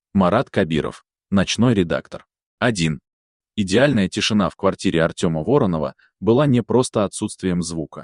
Марат Кабиров, ночной редактор. 1. Идеальная тишина в квартире Артема Воронова была не просто отсутствием звука.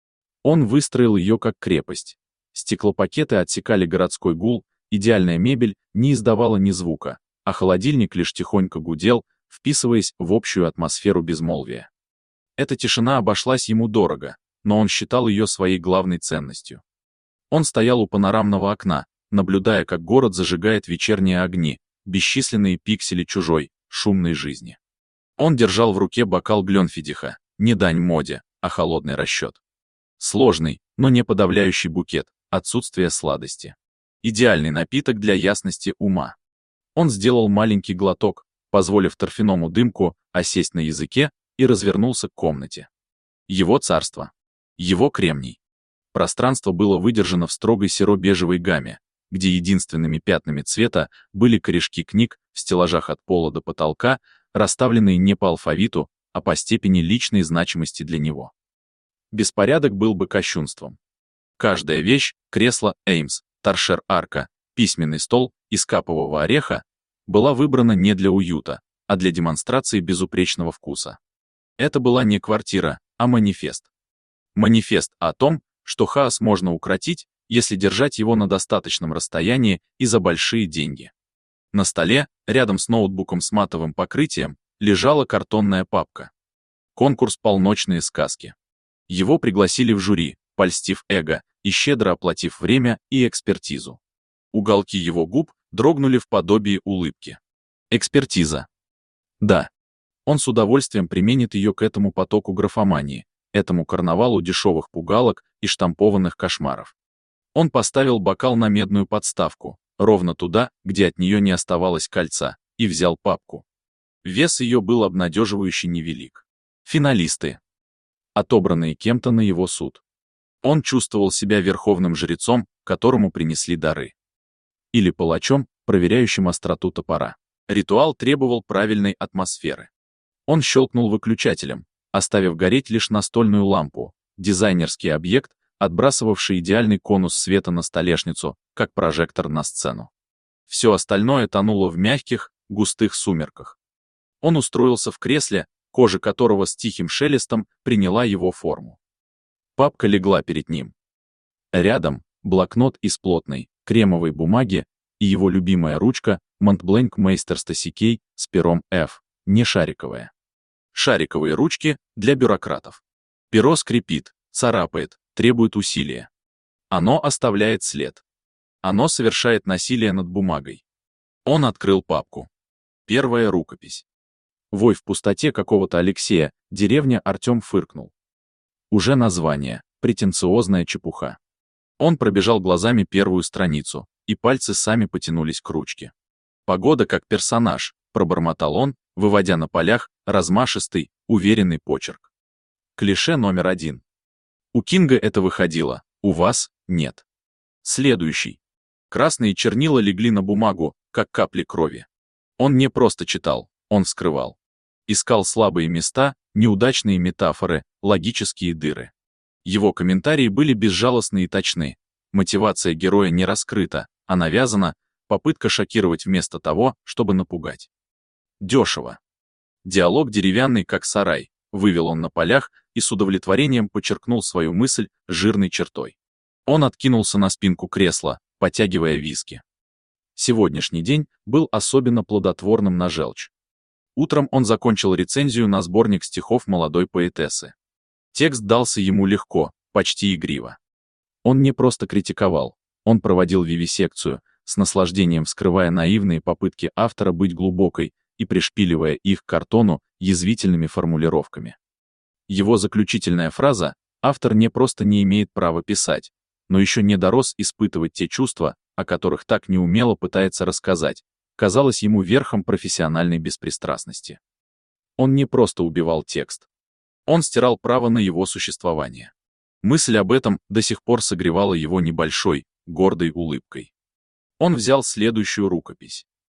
Он выстроил ее как крепость. Стеклопакеты отсекали городской гул, идеальная мебель не издавала ни звука, а холодильник лишь тихонько гудел, вписываясь в общую атмосферу безмолвия. Эта тишина обошлась ему дорого, но он считал ее своей главной ценностью. Он стоял у панорамного окна, наблюдая, как город зажигает вечерние огни, бесчисленные пиксели чужой, шумной жизни. Он держал в руке бокал Гленфидиха, не дань моде, а холодный расчет. Сложный, но не подавляющий букет, отсутствие сладости. Идеальный напиток для ясности ума. Он сделал маленький глоток, позволив торфяному дымку осесть на языке, и развернулся к комнате. Его царство. Его кремний. Пространство было выдержано в строгой серо-бежевой гамме, где единственными пятнами цвета были корешки книг в стеллажах от пола до потолка, расставленные не по алфавиту, а по степени личной значимости для него. Беспорядок был бы кощунством. Каждая вещь, кресло Эймс, торшер арка, письменный стол из капового ореха, была выбрана не для уюта, а для демонстрации безупречного вкуса. Это была не квартира, а манифест. Манифест о том, что хаос можно укротить, если держать его на достаточном расстоянии и за большие деньги. На столе, рядом с ноутбуком с матовым покрытием, лежала картонная папка. Конкурс «Полночные сказки». Его пригласили в жюри, польстив эго и щедро оплатив время и экспертизу. Уголки его губ дрогнули в подобии улыбки. Экспертиза. Да. Он с удовольствием применит ее к этому потоку графомании, этому карнавалу дешевых пугалок и штампованных кошмаров. Он поставил бокал на медную подставку, ровно туда, где от нее не оставалось кольца, и взял папку. Вес ее был обнадеживающе невелик. Финалисты. Отобранные кем-то на его суд. Он чувствовал себя верховным жрецом, которому принесли дары. Или палачом, проверяющим остроту топора. Ритуал требовал правильной атмосферы. Он щелкнул выключателем, оставив гореть лишь настольную лампу, дизайнерский объект, отбрасывавший идеальный конус света на столешницу, как прожектор на сцену. Все остальное тонуло в мягких, густых сумерках. Он устроился в кресле, кожа которого с тихим шелестом приняла его форму. Папка легла перед ним. Рядом блокнот из плотной, кремовой бумаги и его любимая ручка Монтбланк Мейстер Стасикей с пером F, не шариковая. Шариковые ручки для бюрократов. Перо скрипит, царапает, требует усилия. Оно оставляет след. Оно совершает насилие над бумагой. Он открыл папку. Первая рукопись. Вой в пустоте какого-то Алексея, деревня Артем фыркнул. Уже название, претенциозная чепуха. Он пробежал глазами первую страницу, и пальцы сами потянулись к ручке. Погода как персонаж, пробормотал он, выводя на полях размашистый, уверенный почерк. Клише номер 1. У Кинга это выходило, у вас нет. Следующий. Красные чернила легли на бумагу, как капли крови. Он не просто читал, он вскрывал. Искал слабые места, неудачные метафоры, логические дыры. Его комментарии были безжалостны и точны. Мотивация героя не раскрыта, а навязана, попытка шокировать вместо того, чтобы напугать. Дешево. Диалог деревянный, как сарай, вывел он на полях и с удовлетворением подчеркнул свою мысль жирной чертой. Он откинулся на спинку кресла, потягивая виски. Сегодняшний день был особенно плодотворным на желчь. Утром он закончил рецензию на сборник стихов молодой поэтессы. Текст дался ему легко, почти игриво. Он не просто критиковал, он проводил вивисекцию, с наслаждением вскрывая наивные попытки автора быть глубокой и пришпиливая их к картону язвительными формулировками. Его заключительная фраза «автор не просто не имеет права писать, но еще не дорос испытывать те чувства, о которых так неумело пытается рассказать», казалась ему верхом профессиональной беспристрастности. Он не просто убивал текст. Он стирал право на его существование. Мысль об этом до сих пор согревала его небольшой, гордой улыбкой. Он взял следующую рукопись.